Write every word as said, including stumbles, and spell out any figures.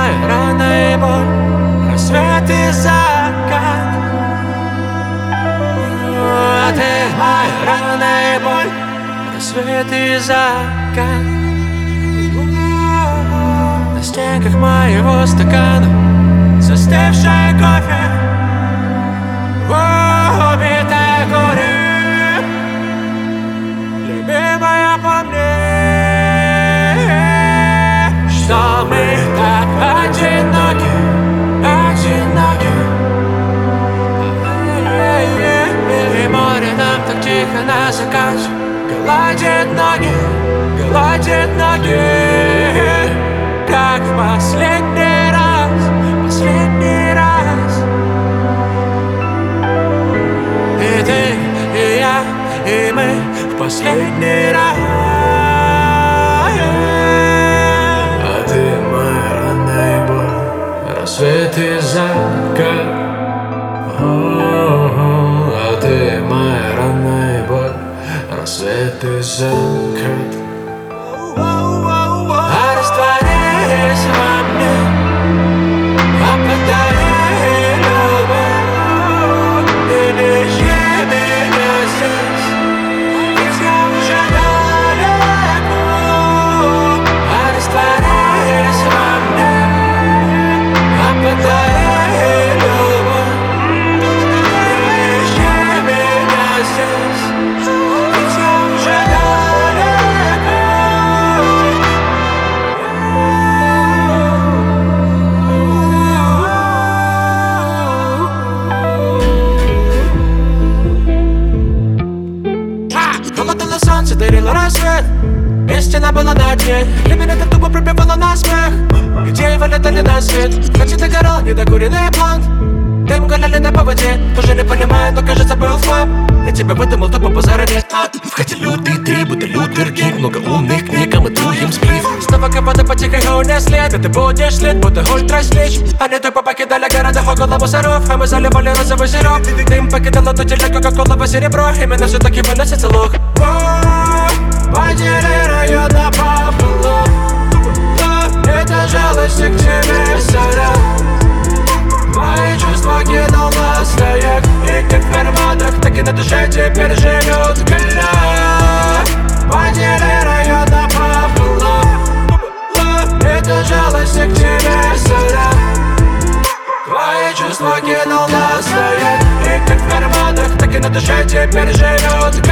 моя рана и боль, рассвет и закат. А ты моя рана и боль, рассвет и закат. На стенках моего стакана застывший кофе, убитое горе, любимая по мне, что мы так одиноки, одиноки. И море нам так тихо на закате гладит ноги, гладит ноги, как в последний раз, последний раз. И ты, и я, и мы в последний раз. А ты моя рана и боль, рассвет и закат. А ты моя рана и боль, рассвет и закат. А растворись во мне, опадай любовь, и не жди меня здесь, ведь я уже далеко. А растворись во мне, опадай любовь, и не жди меня здесь, ведь я уже далеко. Холодало солнце, дарило рассвет, истина была на дне, время это тупо пробивало на смех. Идеи вылетали на свет, ночи догорал недокуренный блонд. Дым гоняли на поводе, уже не понимаю, но кажется был флэп. Я тебя выдумал тупо позаранее. Входи лютый три, будто Лютер Кинг, много умных книг, а мы дуем сплив. Снова кого-то потихоньку не след, и ты будешь след, будто ультраслич. Они тупо покидали города около мусоров, а мы заливали розовый сироп. Дым покидал эту телегу, как колово серебро, именно все-таки выносится лук. Подели район пополам, это жалости к тебе сорок. Мои чувства кинул на стояк, и как в карманах, так и на душе теперь живет гля. Подели район пополам, это жалости к тебе сорок. Твои чувства кинул на стояк, и как в карманах, так и на душе теперь живет.